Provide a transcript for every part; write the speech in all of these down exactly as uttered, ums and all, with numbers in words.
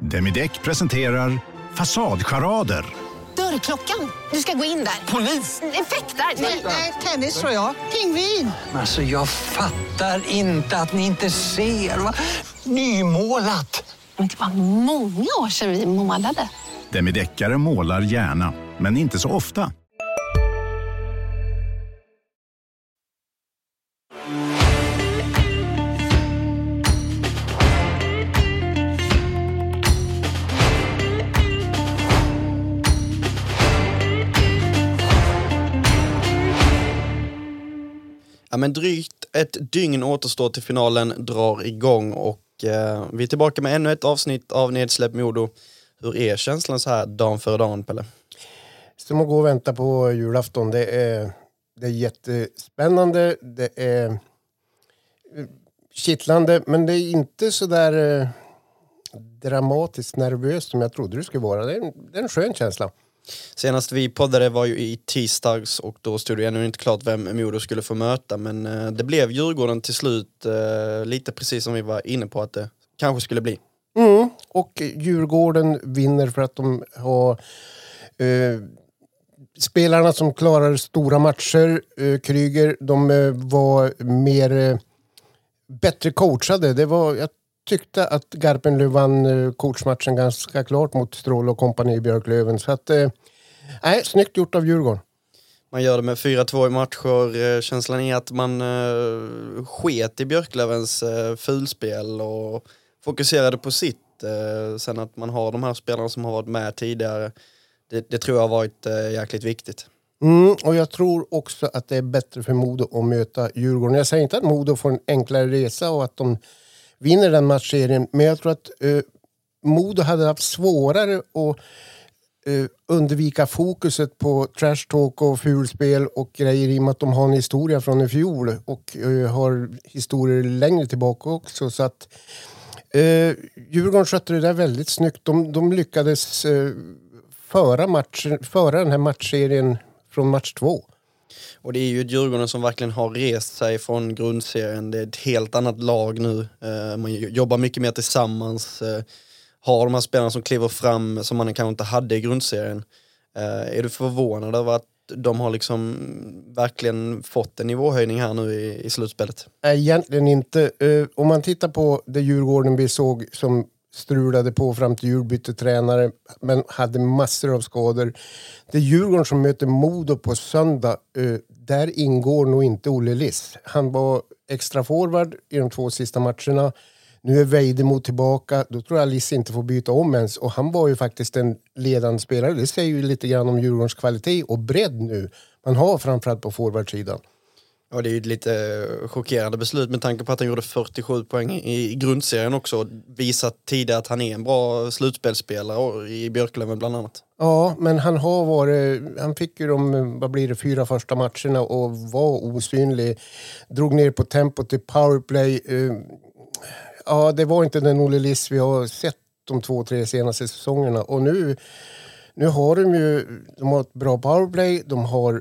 Demideck presenterar Fasadcharader. Dörrklockan. Du ska gå in där. Polis? Effektar? Nej, nej, tennis tror jag. Pingvin. Alltså jag fattar inte att ni inte ser. Va? Nymålat. Men det var många år sedan vi målade. Demideckare målar gärna, men inte så ofta. Ja, men drygt ett dygn återstår till finalen drar igång och eh, vi är tillbaka med ännu ett avsnitt av Nedsläpp Modo. Hur är känslan så här dagen för dagen, Pelle? Som att gå och vänta på julafton. Det är, det är jättespännande. Det är kittlande, men det är inte så där eh, dramatiskt nervöst som jag trodde det skulle vara. Det är en, det är en skön känsla. Senast vi poddade var ju i tisdags och då stod det ännu inte klart vem Modo skulle få möta, men eh, det blev Djurgården till slut, eh, lite precis som vi var inne på att det kanske skulle bli. Mm, och Djurgården vinner för att de har eh, spelarna som klarar stora matcher. Eh, Kryger, de eh, var mer eh, bättre coachade. Det var, jag tyckte att Garpenlöv vann eh, coachmatchen ganska klart mot Strål och kompani i Björklöven. Så att, eh, nej, snyggt gjort av Djurgården. Man gör det med fyra två i matcher. Känslan är att man eh, sket i Björklövens eh, fulspel och fokuserade på sitt. Eh, sen att man har de här spelarna som har varit med tidigare, det, det tror jag har varit eh, jäkligt viktigt. Mm, och jag tror också att det är bättre för Modo att möta Djurgården. Jag säger inte att Modo får en enklare resa och att de vinner den matchserien, men jag tror att eh, Modo hade haft svårare att eh, undvika fokuset på trash talk och fulspel och grejer i och med att de har en historia från i fjol och eh, har historier längre tillbaka också. Så att eh, Djurgården skötte det där väldigt snyggt. De, de lyckades eh, föra, matchen, föra den här matchserien från match två. Och det är ju Djurgården som verkligen har rest sig från grundserien. Det är ett helt annat lag nu. Eh, man jobbar mycket mer tillsammans. Eh, har de här spelarna som kliver fram som man kanske inte hade i grundserien. Eh, är du förvånad över att de har liksom verkligen fått en nivåhöjning här nu i, i slutspelet? Nej, egentligen inte. Uh, om man tittar på det Djurgården vi såg som strulade på fram till julbyte tränare men hade massor av skador. Det Djurgården som möter Modo på söndag, uh, där ingår nog inte Olle Liss. Han var extra forward i de två sista matcherna. Nu är Vejdemo tillbaka. Då tror jag Liss inte får byta om ens. Och han var ju faktiskt en ledande spelare. Det säger ju lite grann om Djurgårdens kvalitet och bredd nu. Man har framförallt på forwardsidan. Ja, det är ju ett lite chockerande beslut med tanke på att han gjorde fyrtiosju poäng i grundserien också. Och visat tidigare att han är en bra slutspelsspelare i Björklöven bland annat. Ja, men han har varit... Han fick ju de, vad blir det, fyra första matcherna och var osynlig. Drog ner på tempot i powerplay. Ja, det var inte den Olle Liss vi har sett de två, tre senaste säsongerna. Och nu, nu har de ju... De har ett bra powerplay. De har...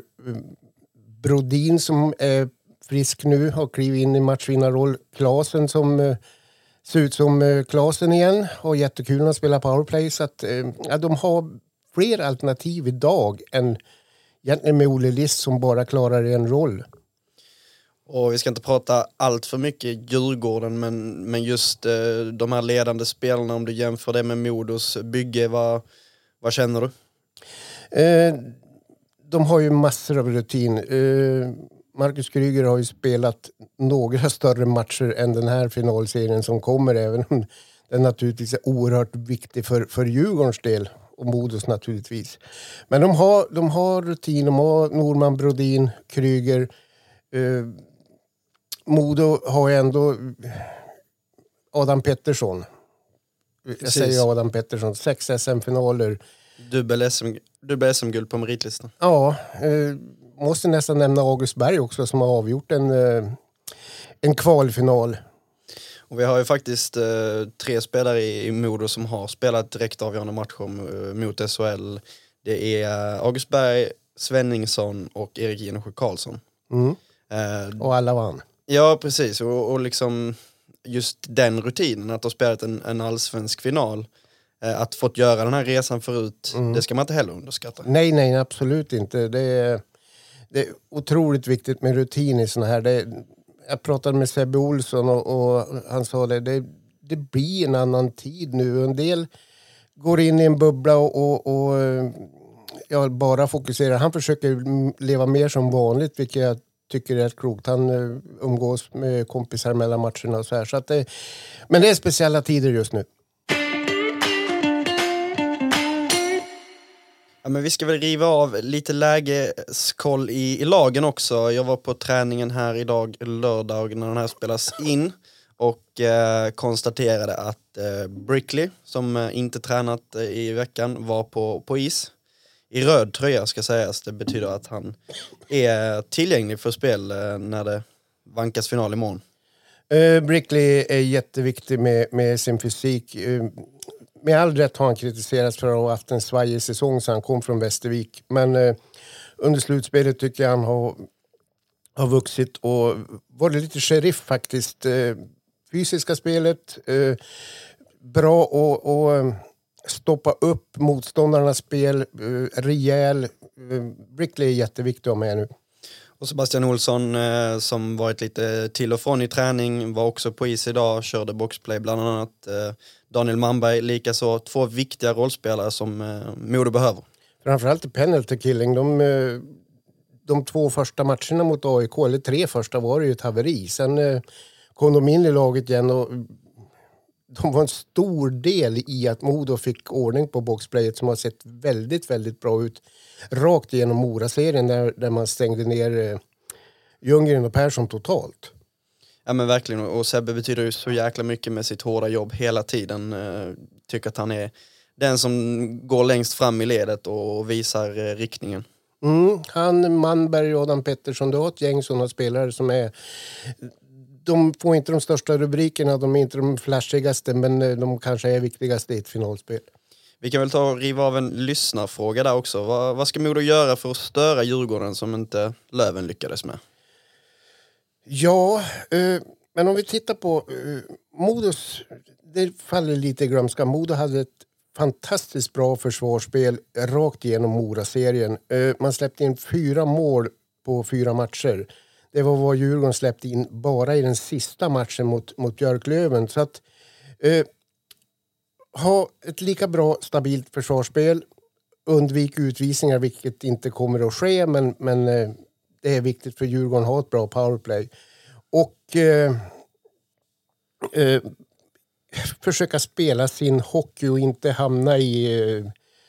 Brodin som är frisk nu har klivit in i matchvinnarroll. Klasen som eh, ser ut som eh, Klasen igen. Har jättekul när de spelar powerplay. Så att, eh, ja, de har fler alternativ idag än egentligen med Olle Liss som bara klarar en roll. Och vi ska inte prata allt för mycket Djurgården, men, men just eh, de här ledande spelarna, om du jämför det med Modos bygge, vad, vad känner du? Eh, de har ju massor av rutin. Eh, Marcus Kryger har ju spelat några större matcher än den här finalserien som kommer, även om den naturligtvis är oerhört viktig för, för Djurgårdens del och Modos naturligtvis. Men de har, de har rutin, de har Norman, Brodin, Kryger. Eh, Modo har ju ändå Adam Pettersson. Jag Precis. säger Adam Pettersson. Sex S M-finaler. Dubbel S M, dubbel S M-guld på meritlistan. Ja, eh, måste nästan nämna August Berg också som har avgjort en, eh, en kvalfinal. Och vi har ju faktiskt eh, tre spelare i, i Modo som har spelat direkt avgörande matcher eh, mot S H L. Det är August Berg, Svenningsson och Erik Genosjö Karlsson. Mm. Eh, Och alla vann. Ja, precis. Och, och liksom just den rutinen att ha spelat en, en allsvensk final. Att fått göra den här resan förut, Mm. det ska man inte heller underskatta. Nej, nej, absolut inte. Det är, det är otroligt viktigt med rutin i såna här. Det, jag pratade med Sebbe Olsson och, och han sa det, det, det blir en annan tid nu. En del går in i en bubbla och, och, och ja, bara fokuserar. Han försöker leva mer som vanligt, vilket jag tycker är klokt. Han umgås med kompisar mellan matcherna och så här. Så att det, men det är speciella tider just nu. Ja, men vi ska väl riva av lite lägeskoll i, i lagen också. Jag var på träningen här idag lördag när den här spelas in och eh, konstaterade att eh, Brickley, som eh, inte tränat eh, i veckan, var på, på is. I röd tröja ska sägas. Det betyder att han är tillgänglig för spel eh, när det vankas final imorgon. Uh, Brickley är jätteviktig med, med sin fysik. Uh, med all rätt har han kritiserats för att ha haft en svajig säsong så han kom från Västervik. Men uh, under slutspelet tycker jag han har, har vuxit och varit lite sheriff faktiskt. Uh, fysiska spelet, uh, bra att uh, stoppa upp motståndarnas spel, uh, rejäl. Uh, Brickley är jätteviktig att ha med nu. Och Sebastian Olsson eh, som varit lite till och från i träning var också på is idag, körde boxplay bland annat. Eh, Daniel Manberg likaså, två viktiga rollspelare som eh, Modo behöver. Framförallt i penalty killing. De, de två första matcherna mot A I K, eller tre första, var det ju ett haveri. Sen eh, kom de in i laget igen och de var en stor del i att Modo fick ordning på boxplayet som har sett väldigt, väldigt bra ut. Rakt igenom Mora-serien där, där man stängde ner eh, Ljunggren och Persson totalt. Ja men verkligen, och Sebbe betyder ju så jäkla mycket med sitt hårda jobb hela tiden. Eh, tycker att han är den som går längst fram i ledet och visar eh, riktningen. Mm, han, Manberg och Adam Pettersson, det har ett gäng sådana spelare som är... De får inte de största rubrikerna, de är inte de flashigaste, men de kanske är viktigaste i ett finalspel. Vi kan väl ta och riva av en lyssnarfråga där också. Vad, vad ska Modo göra för att störa Djurgården som inte Löven lyckades med? Ja, eh, men om vi tittar på eh, Modos, det faller lite i glömska. Modo hade ett fantastiskt bra försvarsspel rakt igenom Mora-serien. Eh, man släppte in fyra mål på fyra matcher. Det var vad Djurgården släppte in bara i den sista matchen mot, mot Björklöven. Så att eh, ha ett lika bra stabilt försvarsspel, undvik utvisningar, vilket inte kommer att ske, men, men eh, det är viktigt för Djurgården att ha ett bra powerplay. Och eh, eh, försöka spela sin hockey och inte hamna i... Eh,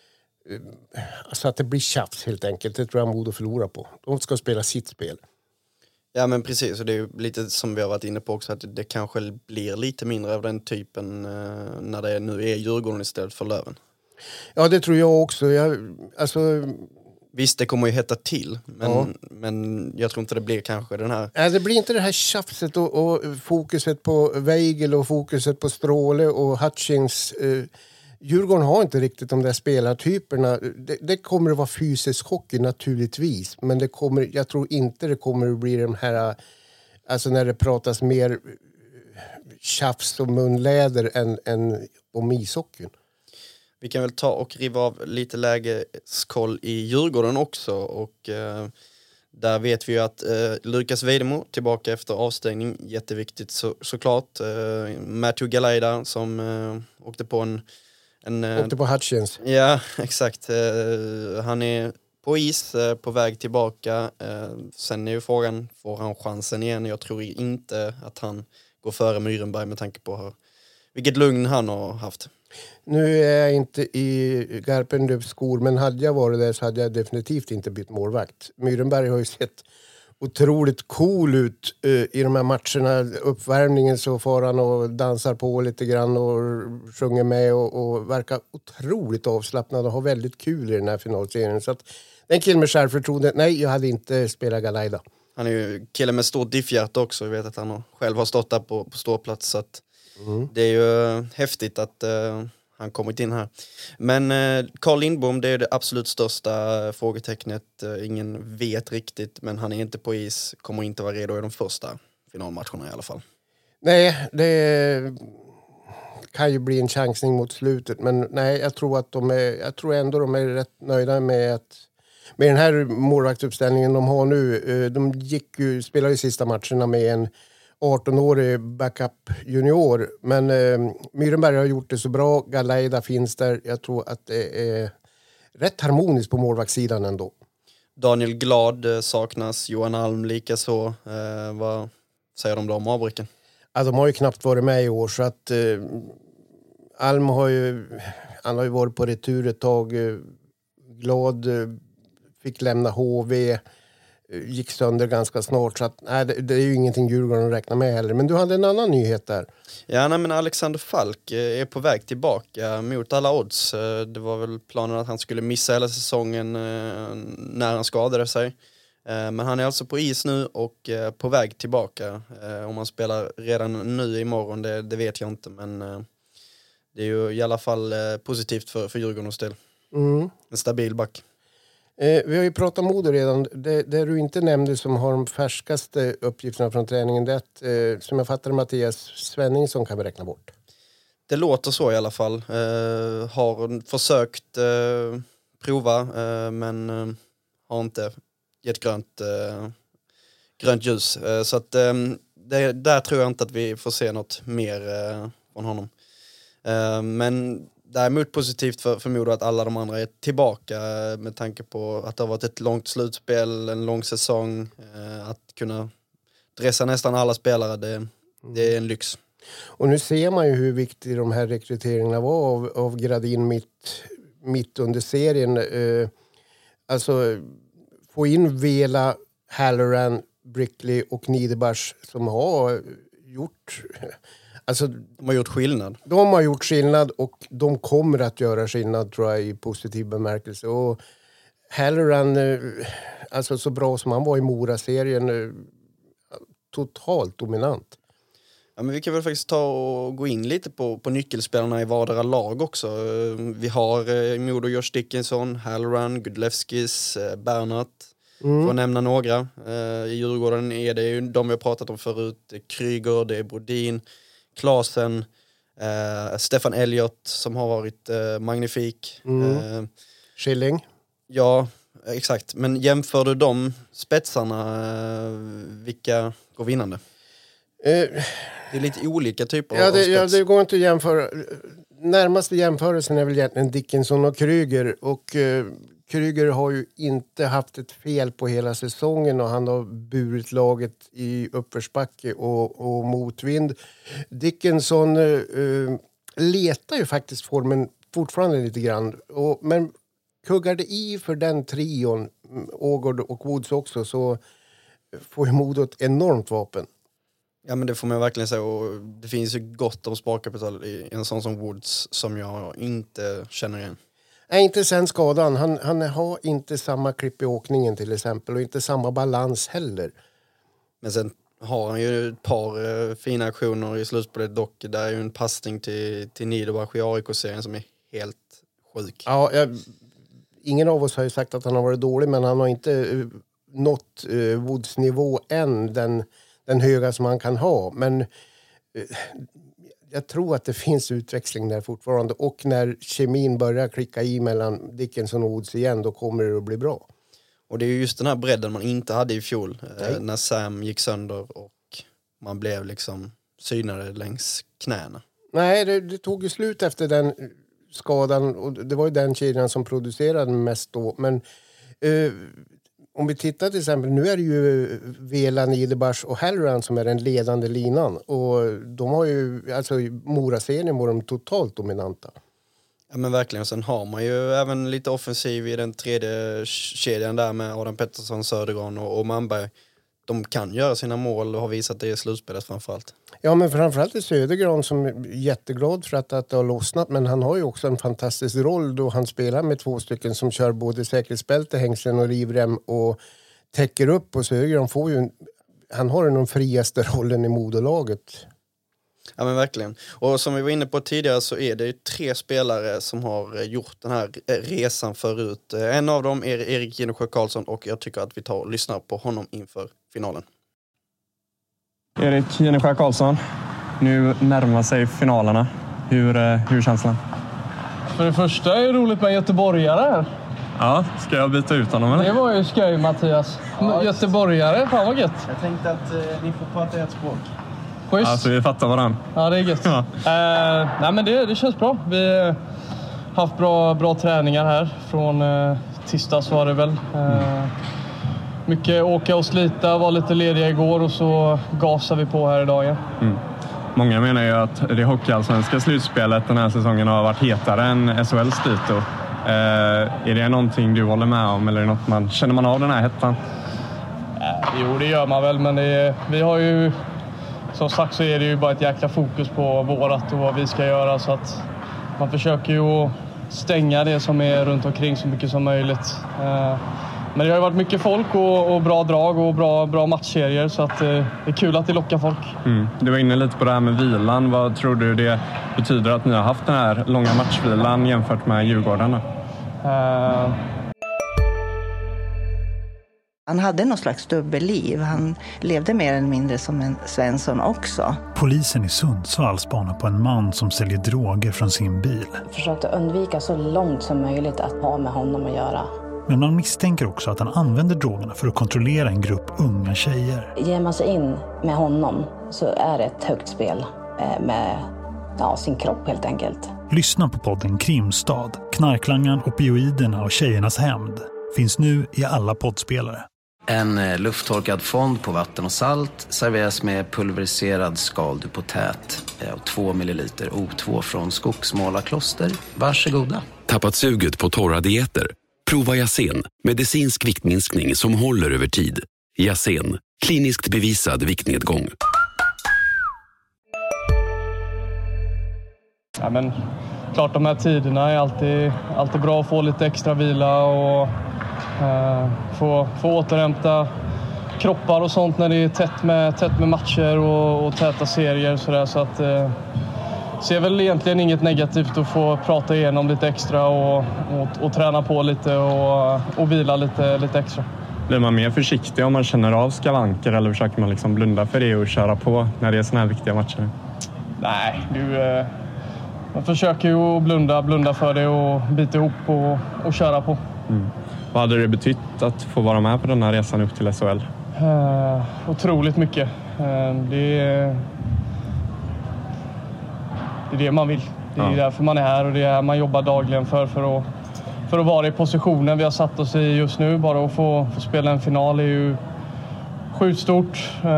alltså att det blir tjafs helt enkelt. Det tror jag Modo förlorar på. De ska spela sitt spel. Ja men precis, och det är ju lite som vi har varit inne på också, att det, det kanske blir lite mindre av den typen eh, när det nu är Djurgården istället för Löven. Ja, det tror jag också. Jag, alltså... Visst, det kommer ju hetta till, men, ja. men jag tror inte det blir kanske den här... Nej, det blir inte det här tjafset och, och fokuset på Weigel och fokuset på Stråle och Hutchings. Eh, Djurgården har inte riktigt de där spelartyperna. Det, det kommer att vara fysisk hockey naturligtvis, men det kommer, jag tror inte det kommer att bli de här, alltså när det pratas mer tjafs och munläder än, än om ishockeyn. Vi kan väl ta och riva av lite lägeskoll i Djurgården också, och eh, där vet vi ju att eh, Lukas Vejdemo tillbaka efter avstängning, jätteviktigt så, såklart. Eh, Matthew Galaida som eh, åkte på en... en eh, åkte på Hutchins. Ja, exakt. Eh, han är på is, eh, på väg tillbaka. Eh, sen är ju frågan, får han chansen igen? Jag tror inte att han går före Myrenberg med tanke på hur, vilket lugn han har haft. Nu är jag inte i Garpenlövs skor, men hade jag varit där så hade jag definitivt inte bytt målvakt. Myrenberg har ju sett otroligt cool ut uh, i de här matcherna. Uppvärmningen så får han och dansar på lite grann och sjunger med och, och verkar otroligt avslappnad och har väldigt kul i den här finalserien. Så att den killen med självförtroende, nej, jag hade inte spelat Galaida. Han är ju killen med stort diffhjärta också. Jag vet att han har, själv har stått där på, på ståplats, så att mm. det är ju häftigt att uh, han kommit in här. Men uh, Carl Lindbom, det är det absolut största frågetecknet. Uh, ingen vet riktigt, men han är inte på is. Kommer inte vara redo i de första finalmatcherna i alla fall. Nej, det kan ju bli en chansning mot slutet. Men nej, jag tror att de är, jag tror ändå de är rätt nöjda med att med den här målvaktsuppställningen de har nu. De gick ju, spelade ju sista matcherna med en arton-årig backup junior. Men eh, Myrenberg har gjort det så bra. Galeida finns där. Jag tror att det är rätt harmoniskt på målvaktssidan ändå. Daniel Glad saknas, Johan Alm lika så. Eh, vad säger de då om avbryken? Ja, de har ju knappt varit med i år så att eh, Alm har ju, han har ju varit på retur ett tag. Eh, Glad eh, fick lämna H V, eh, gick sönder ganska snart så att nej, det, det är ju ingenting Djurgården räknar med heller. Men du hade en annan nyhet där. Ja, nej, men Alexander Falk är på väg tillbaka mot alla odds. Det var väl planen att han skulle missa hela säsongen när han skadade sig. Men han är alltså på is nu och på väg tillbaka. Om han spelar redan nu imorgon, det, det vet jag inte. Men det är ju i alla fall positivt för, för Djurgårdens del. Mm. En stabil back. Eh, vi har ju pratat Modo redan. Det, det du inte nämnde som har de färskaste uppgifterna från träningen, det är att, eh, som jag fattar Mattias Svenningsson kan vi räkna bort. Det låter så i alla fall. Eh, har försökt eh, prova eh, men eh, har inte gett grönt, eh, grönt ljus. Eh, så att eh, det, där tror jag inte att vi får se något mer eh, från honom. Eh, men däremot positivt för, för Modo att alla de andra är tillbaka med tanke på att det har varit ett långt slutspel, en lång säsong. Eh, att kunna dressa nästan alla spelare, det, det är en lyx. Och nu ser man ju hur viktig de här rekryteringarna var av, av Gradin mitt, mitt under serien. Eh, alltså få in Vela, Halloran, Brickley och Niederbach som har gjort... Alltså, de har gjort skillnad. De har gjort skillnad och de kommer att göra skillnad tror jag i positiv bemärkelse. Och Halloran, alltså så bra som han var i Mora-serien, totalt dominant. Ja, men vi kan väl faktiskt ta och gå in lite på, på nyckelspelarna i vardera lag också. Vi har i Modo Josh Dickinson, Halloran, Gudlevskis, Bernhardt. Mm. För att nämna några. I Djurgården är det ju de vi har pratat om förut. Det är Kryger, det är Brodin, Klasen, eh, Stefan Elliott som har varit eh, magnifik. Mm. Eh, Schilling. Ja, exakt. Men jämför du de spetsarna, eh, vilka går vinnande? Eh, det är lite olika typer ja, av det, spets. Ja, det går inte att jämföra. Närmaste jämförelsen är väl egentligen Dickinson och Kryger. Och eh, Kryger har ju inte haft ett fel på hela säsongen och han har burit laget i uppförsbacke och, och motvind. Dickinson eh, letar ju faktiskt formen fortfarande lite grann. Och, men kuggar det i för den trion, Ågård och Woods också, så får ju Modo ett enormt vapen. Ja, men det får man verkligen säga. Och det finns ju gott om sparkapital i en sån som Woods som jag inte känner igen. Nej, inte sen skadan. Han, han har inte samma klipp i åkningen till exempel och inte samma balans heller. Men sen har han ju ett par uh, fina aktioner i slutspelet dock. Där är ju en passning till, till Niederbach i A I K-serien som är helt sjuk. Ja, jag, ingen av oss har ju sagt att han har varit dålig, men han har inte uh, nått uh, Woods nivå än, den, den höga som han kan ha. Men uh, jag tror att det finns utväxling där fortfarande. Och när kemin börjar klicka i mellan Dickinson och Woods igen, då kommer det att bli bra. Och det är ju just den här bredden man inte hade i fjol. Eh, när Sam gick sönder och man blev liksom synade längs knäna. Nej, det, det tog ju slut efter den skadan. Och det var ju den kedjan som producerade mest då. Men eh, om vi tittar till exempel, nu är det ju Vela, Niederbach och Halloran som är den ledande linan. Och de har ju, alltså i Mora-serien var de totalt dominanta. Ja, men verkligen. Sen har man ju även lite offensiv i den tredje kedjan där med Adam Pettersson, Södergran och, och Manberg. De kan göra sina mål och har visat det i slutspelet framförallt. Ja, men framförallt är Södergran som är jätteglad för att, att det har lossnat. Men han har ju också en fantastisk roll då han spelar med två stycken som kör både säkerhetsbälte, hängslen och livrem och täcker upp. Och Södergran får ju, han har den friaste rollen i modolaget. Ja, men verkligen. Och som vi var inne på tidigare så är det tre spelare som har gjort den här resan förut. En av dem är Erik Ginesjö Karlsson och jag tycker att vi tar och lyssnar på honom inför finalen. Erik Ginesjö Karlsson, nu närmar sig finalerna. Hur, hur är känslan? För det första är det roligt med göteborgare här. Ja, ska jag byta ut honom eller? Det var ju skoj, Mattias. Ja, göteborgare, fan vad gött. Jag tänkte att eh, ni får prata ett språk. Schysst. Alltså vi fattar varandra. Ja, det är gött. Ja. Eh, nej men det, det känns bra. Vi har haft bra, bra träningar här. Från eh, tisdags var det väl. Eh, mycket åka och slita, var lite lediga igår och så gasar vi på här idag igen. Mm. Många menar ju att det hockeyallsvenska slutspelet den här säsongen har varit hetare än S H L:s dito. Eh, är det någonting du håller med om eller är det något man, känner man av den här hettan? Eh, jo, det gör man väl, men det är, vi har ju, som sagt så är det ju bara ett jäkla fokus på vårat och vad vi ska göra, så att man försöker ju stänga det som är runt omkring så mycket som möjligt. Eh, men det har ju varit mycket folk och, och bra drag och bra, bra matchserier, så att eh, det är kul att det lockar folk. Mm. Du var inne lite på det här med vilan. Vad tror du det betyder att ni har haft den här långa matchvilan jämfört med Djurgårdarna? Uh... Han hade något slags dubbelliv. Han levde mer eller mindre som en Svensson också. Polisen i Sundsvall spanar på en man som säljer droger från sin bil. Försökte undvika så långt som möjligt att ha med honom att göra. Men man misstänker också att han använder drogerna för att kontrollera en grupp unga tjejer. Ger man sig in med honom så är det ett högt spel med ja, sin kropp helt enkelt. Lyssna på podden Krimstad, Knarklangan, opioiderna och tjejernas hämnd. Finns nu i alla poddspelare. En lufttorkad fond på vatten och salt serveras med pulveriserad skaldupotät och två milliliter O två från Skogsmålarkloster. Varsågoda. Tappat suget på torra dieter? Prova Yasen, medicinsk viktminskning som håller över tid. Yasen, kliniskt bevisad viktnedgång. Ja, men klart de här tiderna är alltid, alltid bra att få lite extra vila och eh, få, få återhämta kroppar och sånt när det är tätt med, tätt med matcher och, och täta serier. Så, där, så att eh, ser väl egentligen inget negativt att få prata igenom lite extra och, och, och träna på lite och, och vila lite, lite extra. Blir man mer försiktig om man känner av skavanker eller försöker man liksom blunda för det och köra på när det är såna här viktiga matcher? Nej, du... Eh, Man försöker ju blunda, blunda för det och bita ihop och, och köra på. Mm. Vad hade det betytt att få vara med på den här resan upp till S H L? Uh, otroligt mycket. Uh, det, är, det är det man vill. Det är ja. därför man är här och det är man jobbar dagligen för, för, att, för att vara i positionen vi har satt oss i just nu. Bara att få, få spela en final är ju sjukt stort. Uh,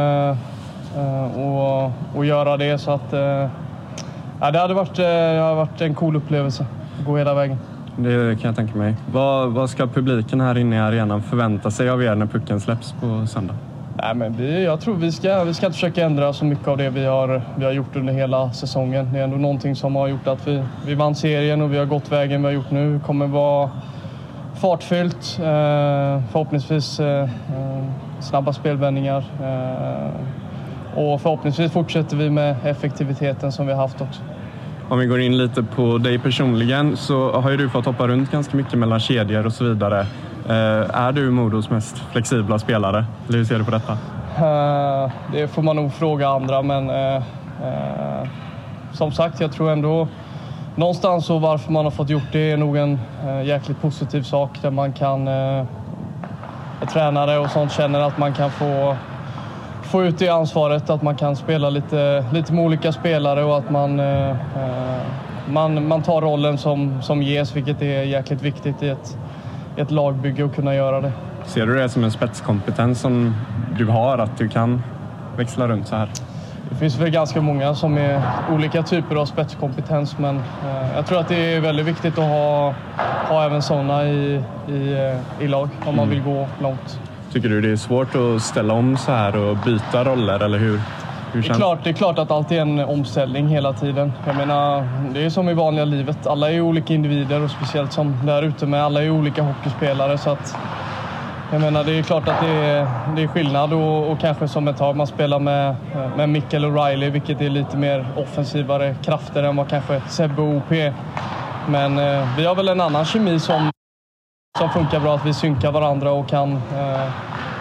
uh, och, och göra det så att... Uh, Ja, det hade varit, det hade varit en cool upplevelse att gå hela vägen. Det kan jag tänka mig. Vad, vad ska publiken här inne i arenan förvänta sig av er när pucken släpps på söndag? Nej, men vi, jag tror vi ska, vi ska inte försöka ändra så mycket av det vi har, vi har gjort under hela säsongen. Det är ändå någonting som har gjort att vi, vi vann serien och vi har gått vägen vi har gjort nu. Det kommer vara fartfyllt, eh, förhoppningsvis eh, snabba spelvändningar. Eh, Och förhoppningsvis fortsätter vi med effektiviteten som vi har haft också. Om vi går in lite på dig personligen så har ju du fått hoppa runt ganska mycket mellan kedjor och så vidare. Eh, är du Modos mest flexibla spelare? Eller hur ser du på detta? Uh, det får man nog fråga andra, men uh, uh, som sagt, jag tror ändå någonstans så varför man har fått gjort det är nog en uh, jäkligt positiv sak där man kan uh, tränare och sånt känner att man kan få få ut det ansvaret, att man kan spela lite, lite med olika spelare och att man, eh, man, man tar rollen som, som ges, vilket är jäkligt viktigt i ett, i ett lagbygge att kunna göra det. Ser du det som en spetskompetens som du har, att du kan växla runt så här? Det finns väl ganska många som är olika typer av spetskompetens, men eh, jag tror att det är väldigt viktigt att ha, ha även sådana i, i, i lag om man vill gå långt. Tycker du det är svårt att ställa om så här och byta roller, eller hur? hur det, är klart, det är klart att allt är en omställning hela tiden. Jag menar, det är som i vanliga livet. Alla är olika individer och speciellt som där ute med alla är olika hockeyspelare. Så att, jag menar, det är klart att det är, det är skillnad och, och kanske som ett tag man spelar med, med Mikkel och Riley, vilket är lite mer offensivare krafter än vad kanske Sebbe och O P. Men eh, vi har väl en annan kemi som som funkar bra, att vi synkar varandra och kan, eh,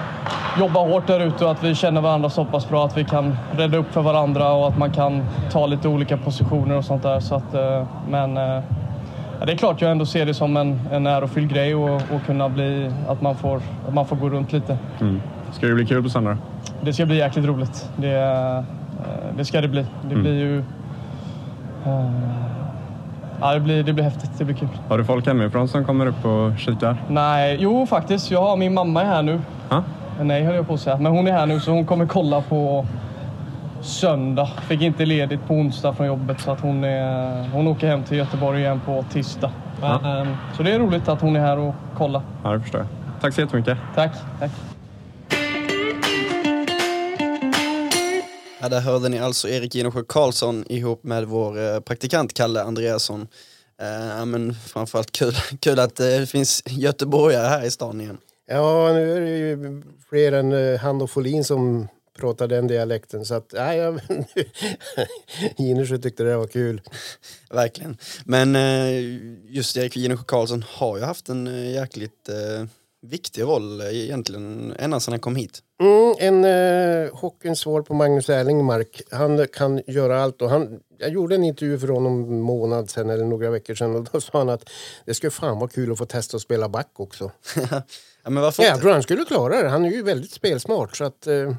jobbar hårt där ute och att vi känner varandra så pass bra att vi kan rädda upp för varandra och att man kan ta lite olika positioner och sånt där. Så att, men ja, det är klart jag ändå ser det som en, en ärofylld grej och, och kunna bli att man får, att man får gå runt lite. Mm. Ska det bli kul på söndag? Det ska bli jäkligt roligt. Det, det ska det bli. Det mm. blir ju... Uh, ja, det blir, det blir häftigt. Det blir kul. Har du folk hemifrån som kommer upp och kikar? Nej, jo faktiskt. Jag har min mamma här nu. Ha? Nej, höll jag på att säga. Men hon är här nu så hon kommer kolla på söndag. Fick inte ledigt på onsdag från jobbet så att hon, är, hon åker hem till Göteborg igen på tisdag. Men, ja. um, så det är roligt att hon är här och kollar. Ja, det förstår jag. Tack så jättemycket. Tack, tack. Ja, där hörde ni alltså Erik Ginesjö Karlsson ihop med vår eh, praktikant Kalle Andreasson. Eh, men framförallt kul, kul att det finns göteborgare här i stan igen. Ja, nu är det ju fler än uh, han och Folin som pratar den dialekten. Så att, ja, ja Ginesjö tyckte det var kul. Verkligen. Men uh, just Erik Ginesjö Karlsson har ju haft en uh, jäkligt uh, viktig roll uh, egentligen ända sedan han kom hit. Mm, en uh, hockeyns svar på Magnus Erlingmark. Han kan göra allt och han... Jag gjorde en intervju för honom en månad sedan eller några veckor sedan och då sa han att det skulle fan vara kul att få testa att spela back också. Ja, men varför ja, inte? jag tror han skulle klara det. Han är ju väldigt spelsmart så att... Uh,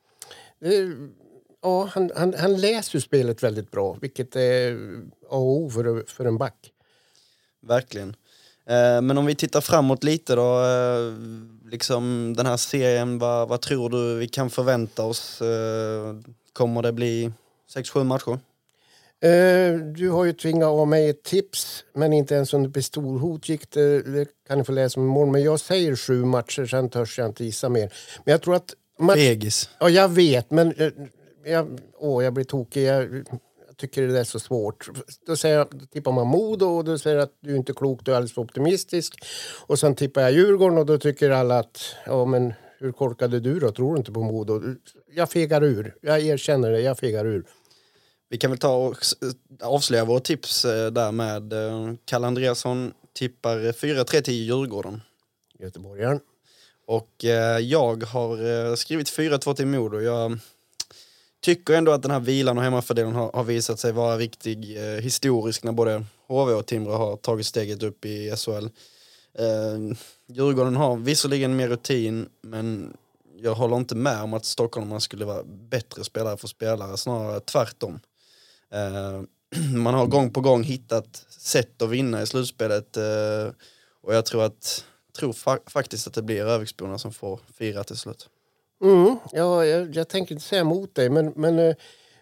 uh, ja, han, han, han läser ju spelet väldigt bra, vilket är A och O för, för en back. Verkligen. Uh, men om vi tittar framåt lite då, uh, liksom den här serien, vad, vad tror du vi kan förvänta oss? Uh, kommer det bli sex sju matcher? Uh, du har ju tvingat av mig ett tips, men inte ens under pistolhot gick det. Det kan ni få läsa om imorgon. Men jag säger sju matcher, sen törs jag inte gissa mer. Men jag tror att... Match... Fegis. Ja, jag vet, men uh, jag, åh, jag blir tokig. Jag, jag tycker det är så svårt. Då säger jag, då tippar man Modo och då säger jag att du är inte klok, du är alldeles för optimistisk. Och sen tippar jag Djurgården och då tycker alla att, ja men hur korkade du då? Tror du inte på Modo? Jag fegar ur. Jag erkänner det, jag fegar ur. Vi kan väl ta och avslöja våra tips där med Kalle Andreasson tippar fyra tre till Djurgården. Göteborgaren. Och jag har skrivit fyra två till Modo. Jag tycker ändå att den här vilan och hemmafördelen har, har visat sig vara riktigt eh, historisk när både H V och Timrå har tagit steget upp i S H L. Eh, Djurgården har visserligen mer rutin, men jag håller inte med om att Stockholm skulle vara bättre spelare för spelare, snarare tvärtom. Eh, man har gång på gång hittat sätt att vinna i slutspelet eh, och jag tror att tror fa- faktiskt att det blir Röviksborna som får fira till slut. Mm, ja, jag, jag tänker inte säga emot dig, men, men eh,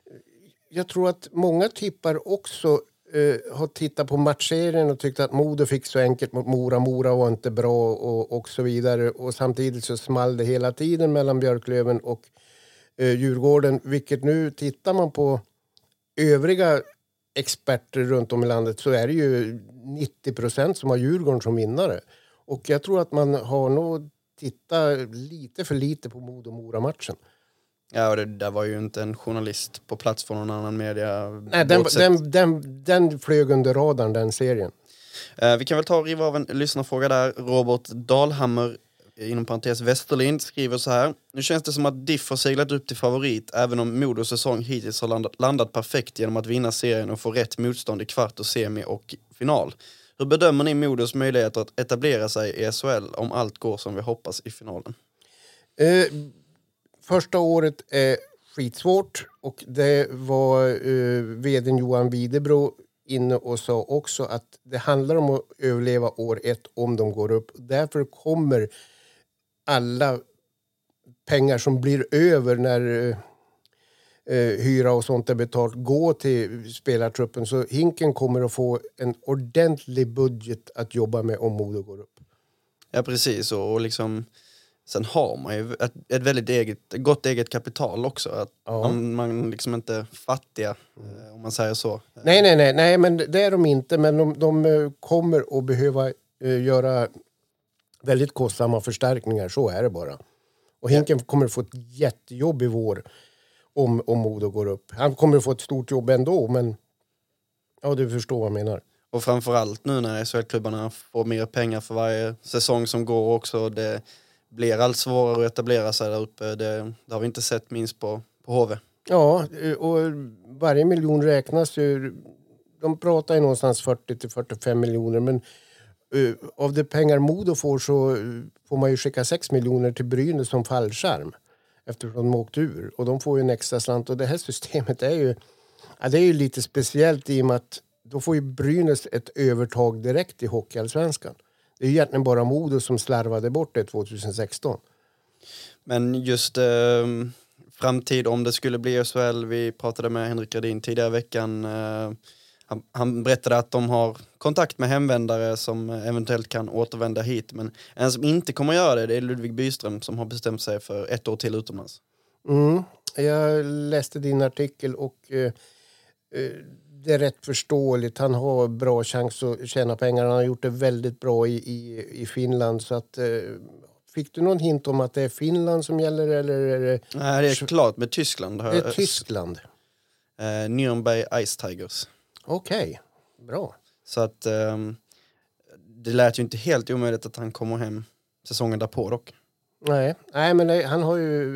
jag tror att många tippar också eh, har tittat på matchserien och tyckt att Modo fick så enkelt mot Mora. Mora var inte bra och, och så vidare. Och samtidigt så small det hela tiden mellan Björklöven och eh, Djurgården. Vilket nu tittar man på övriga experter runt om i landet så är det ju nittio procent som har Djurgården som vinnare. Och jag tror att man har nog tittat lite för lite på Modo Mora-matchen. Ja, och det där var ju inte en journalist på plats från någon annan media. Nej, den, den, den, den flög under radarn, den serien. Eh, vi kan väl ta och riva av en lyssnarfråga där. Robert Dalhammer, inom parentes Västerlind, skriver så här. Nu känns det som att Diff har seglat upp till favorit, även om Modos säsong hittills har landat, landat perfekt genom att vinna serien och få rätt motstånd i kvart och semi och final. Hur bedömer ni Modos möjligheter att etablera sig i S H L om allt går som vi hoppas i finalen? Eh, första året är skitsvårt och det var eh, vdn Johan Widebro inne och sa också att det handlar om att överleva år ett om de går upp. Därför kommer alla pengar som blir över när eh, hyra och sånt är betalt gå till spelartruppen. Så Hinken kommer att få en ordentlig budget att jobba med om Modo går upp. Ja, precis. Och liksom, sen har man ju ett, ett väldigt eget, gott eget kapital också. Att ja. man, man liksom inte är fattiga, mm. om man säger så. Nej, nej, nej, nej, men det är de inte. Men de, de kommer att behöva uh, göra väldigt kostsamma förstärkningar. Så är det bara. Och Hinken ja. kommer att få ett jättejobb i vår om, om Modo går upp. Han kommer att få ett stort jobb ändå, men ja, du förstår vad jag menar. Och framförallt nu när S H L-klubbarna får mer pengar för varje säsong som går också. Det blir allt svårare att etablera sig där uppe. Det, det har vi inte sett minst på, på H V. Ja, och varje miljon räknas ju. De pratar ju någonstans fyrtio till fyrtiofem miljoner, men uh, av det pengar Modo får så uh, får man ju skicka sex miljoner till Brynäs som fallskärm eftersom de åkt ur. Och de får ju en extra slant, och det här systemet är ju, ja, det är ju lite speciellt i och med att då får ju Brynäs ett övertag direkt i Hockeyallsvenskan. Det är ju egentligen bara Modo som slarvade bort det tjugohundrasexton. Men just eh, framtid, om det skulle bli S H L, vi pratade med Henrik Redin tidigare i veckan. Eh, han, han berättade att de har kontakt med hemvändare som eventuellt kan återvända hit. Men en som inte kommer att göra det, det är Ludvig Byström som har bestämt sig för ett år till utomlands. Mm. Jag läste din artikel och eh, eh, det är rätt förståeligt. Han har bra chans att tjäna pengar. Han har gjort det väldigt bra i, i, i Finland. Så att, eh, fick du någon hint om att det är Finland som gäller? Eller är det... Nej, det är klart med Tyskland. Det är Tyskland. Eh, Nürnberg Ice Tigers. Okej, okay. Bra. Så att eh, det lät ju inte helt omöjligt att han kommer hem säsongen därpå dock. Nej, Nej men det, han har ju...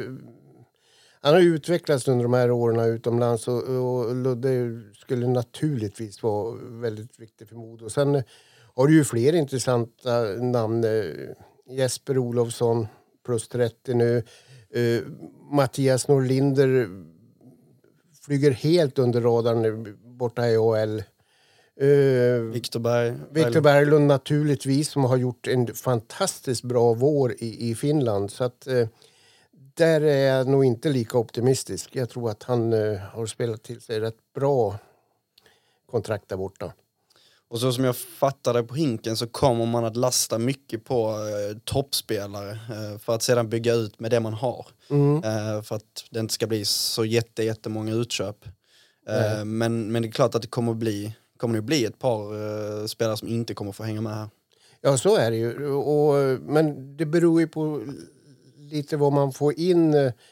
Han har utvecklats under de här åren utomlands, och, och Ludde skulle naturligtvis vara väldigt viktig för Modo. Sen har du ju fler intressanta namn. Jesper Olofsson plus trettio nu. Uh, Mattias Norlinder flyger helt under radarn borta i A H L. Uh, Viktor Berg. Viktor Berglund naturligtvis, som har gjort en fantastiskt bra vår i, i Finland. Så att... Uh, Där är jag nog inte lika optimistisk. Jag tror att han uh, har spelat till sig rätt bra kontrakt där borta. Och så som jag fattade på hinken så kommer man att lasta mycket på uh, toppspelare uh, för att sedan bygga ut med det man har. Mm. Uh, för att det inte ska bli så jätte, jättemånga utköp. Uh, men, men det är klart att det kommer att bli, kommer det bli ett par uh, spelare som inte kommer få hänga med här. Ja, så är det ju. Och, men det beror ju på... lite vad man får in.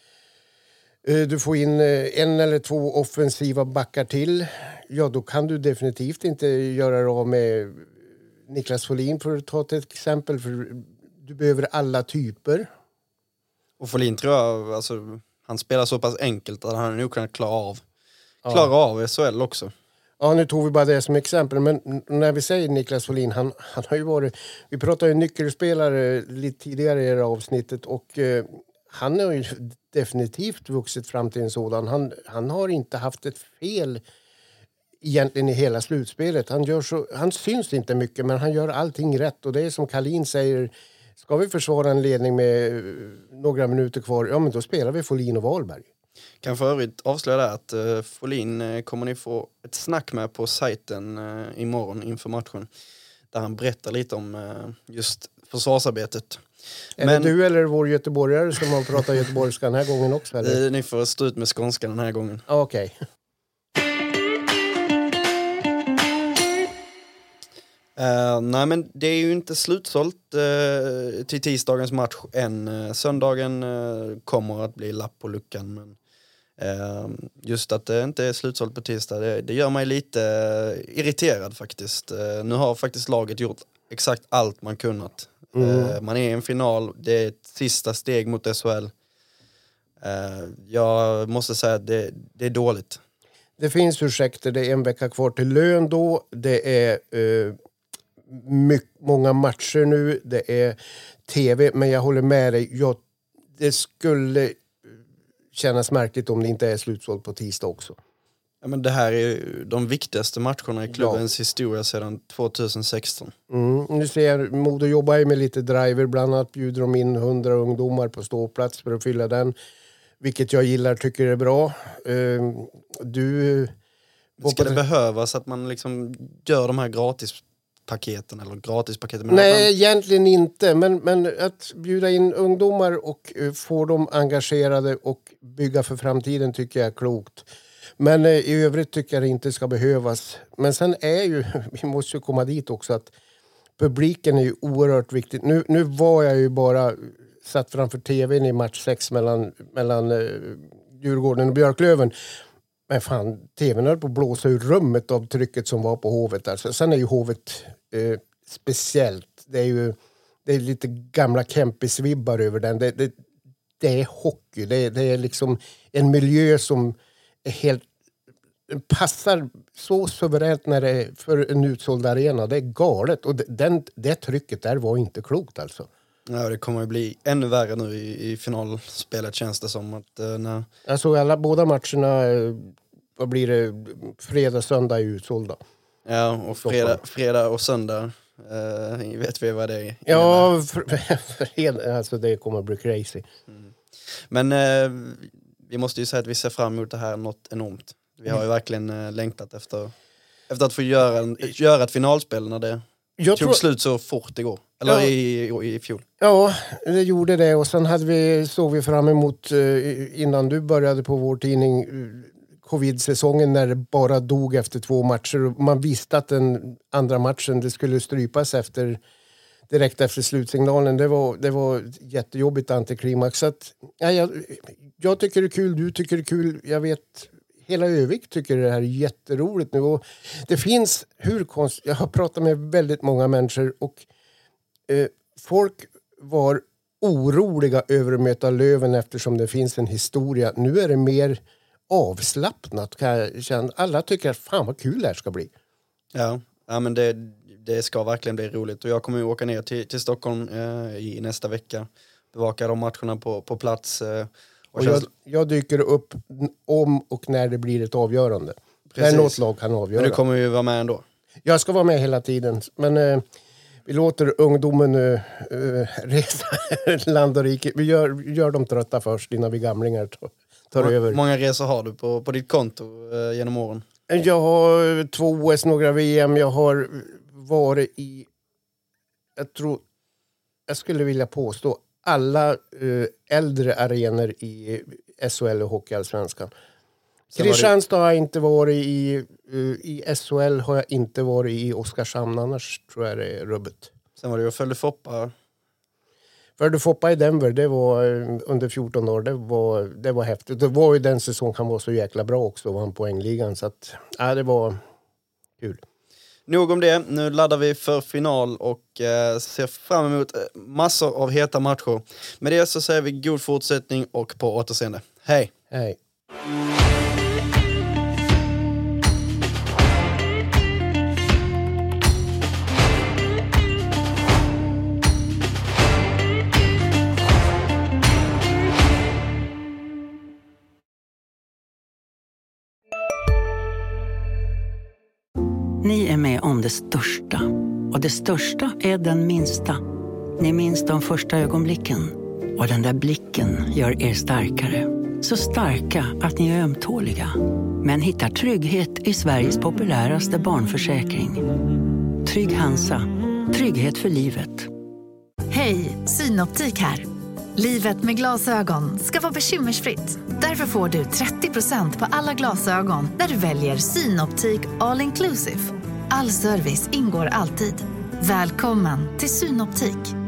Du får in en eller två offensiva backar till. Ja, då kan du definitivt inte göra det av med Niklas Folin, för att ta ett exempel. För du behöver alla typer. Och Folin tror jag, alltså, han spelar så pass enkelt att han nog kan klara av klara ja. av S H L också. Ja, nu tog vi bara det som exempel. Men när vi säger Niklas Folin, han, han har ju varit... Vi pratade ju nyckelspelare lite tidigare i det här avsnittet. Och eh, han har ju definitivt vuxit fram till en sådan. Han, han har inte haft ett fel egentligen i hela slutspelet. Han, gör så, han syns inte mycket, men han gör allting rätt. Och det är som Kalin säger, ska vi försvara en ledning med några minuter kvar, ja men då spelar vi Folin och Wahlberg. Kan för övrigt avslöja där att uh, Folin uh, kommer ni få ett snack med på sajten uh, imorgon inför matchen. Där han berättar lite om uh, just försvarsarbetet. Är Men, det du eller vår göteborgare som har pratat göteborgska den här gången också? Eller? Ni får stå ut med skånska den här gången. Okej. Okay. Uh, nej men det är ju inte slutsålt uh, till tisdagens match än. Uh, söndagen uh, kommer att bli lapp på luckan. Men uh, just att det inte är slutsålt på tisdag, det, det gör mig lite uh, irriterad faktiskt. Uh, nu har faktiskt laget gjort exakt allt man kunnat. Mm. Uh, man är i en final, det är ett sista steg mot S H L. Uh, jag måste säga att det, det är dåligt. Det finns ursäkter, det är en vecka kvar till lön då. Det är... Uh... Mycket, många matcher nu, det är tv, men jag håller med dig, jag, det skulle kännas märkligt om det inte är slutsålt på tisdag också. Ja, men det här är de viktigaste matcherna i klubbens ja. historia sedan tjugohundrasexton. Mm, nu ser jag, Modo jobbar ju med lite driver, bland annat bjuder de in hundra ungdomar på ståplats för att fylla den, vilket jag gillar, tycker är bra. Uh, du... Ska det behövas att man liksom gör de här gratis paketen eller gratispaketen? Nej, man... egentligen inte. Men, men att bjuda in ungdomar och uh, få dem engagerade och bygga för framtiden tycker jag är klokt. Men uh, i övrigt tycker jag det inte ska behövas. Men sen är ju, vi måste ju komma dit också, att publiken är ju oerhört viktigt. Nu, nu var jag ju bara satt framför tvn i match sex mellan, mellan uh, Djurgården och Björklöven. Men fan, tvn höll på att blåsa ur rummet av trycket som var på Hovet. Alltså. Sen är ju Hovet eh, speciellt. Det är ju det är lite gamla Kempis-vibbar över den. Det, det, det är hockey. Det, det är liksom en miljö som är helt passar så suveränt när det är för en utsåld arena. Det är galet. Och den, det trycket där var inte klokt alltså. Ja, det kommer att bli ännu värre nu i, i finalspelet, känns det som. Att, uh, när... Jag såg alla, båda matcherna, vad blir det, fredag, söndag är utsålda. Ja, och fredag, fredag och söndag, uh, vet vi vad det är. Ja, för, alltså det kommer att bli crazy. Mm. Men uh, vi måste ju säga att vi ser fram emot det här något enormt. Vi har ju verkligen uh, längtat efter, efter att få göra, en, göra ett finalspel när det jag tog tror... slut så fort igår. Eller ja. i, i, i fjol. Ja, det gjorde det. Och sen hade vi, såg vi fram emot, uh, innan du började på vår tidning, uh, covid-säsongen när det bara dog efter två matcher. Man visste att den andra matchen det skulle strypas efter, direkt efter slutsignalen. Det var, det var jättejobbigt antiklimax. Så att, ja, jag, jag tycker det är kul, du tycker det är kul. Jag vet... Hela Övik tycker det här är jätteroligt nu. Och det finns hur konst... Jag har pratat med väldigt många människor och eh, folk var oroliga över att möta Löven eftersom det finns en historia. Nu är det mer avslappnat. Kan jag känna. Alla tycker att fan vad kul det här ska bli. Ja, ja men det, det ska verkligen bli roligt. Och jag kommer att åka ner till, till Stockholm eh, i nästa vecka. Bevaka de matcherna på, på plats. Eh, Och jag, jag dyker upp om och när det blir ett avgörande. Precis. När något lag kan avgöra. Men du kommer ju vara med ändå. Jag ska vara med hela tiden. Men eh, vi låter ungdomen eh, resa land och rike. Vi gör, gör dem trötta först innan vi gamlingar tar, tar Hur över. många resor har du på, på ditt konto eh, genom åren? Jag har två O S, några V M. Jag har varit i... Jag tror... Jag skulle vilja påstå alla uh, äldre arenor i S H L och Hockeyallsvenskan. Kristianstad har jag inte varit i, uh, i S H L har jag inte varit i Oskarshamn, annars tror jag det är rubbet. Sen var det ju följde Foppa. Följde Foppa i Denver, det var uh, under fjorton år, det var, det var häftigt. Det var ju den säsongen han var så jäkla bra också, vann poängligan, så att, ja, det var kul. Nog om det. Nu laddar vi för final och eh, ser fram emot eh, massor av heta matcher. Med det så säger vi god fortsättning och på återseende. Hej! Hej! Ni är med om det största. Och det största är den minsta. Ni minns de första ögonblicken. Och den där blicken gör er starkare. Så starka att ni är ömtåliga. Men hittar trygghet i Sveriges populäraste barnförsäkring. Trygg Hansa. Trygghet för livet. Hej, Synoptik här. Livet med glasögon ska vara bekymmersfritt. Därför får du trettio procent på alla glasögon när du väljer Synoptik All Inclusive. All service ingår alltid. Välkommen till Synoptik.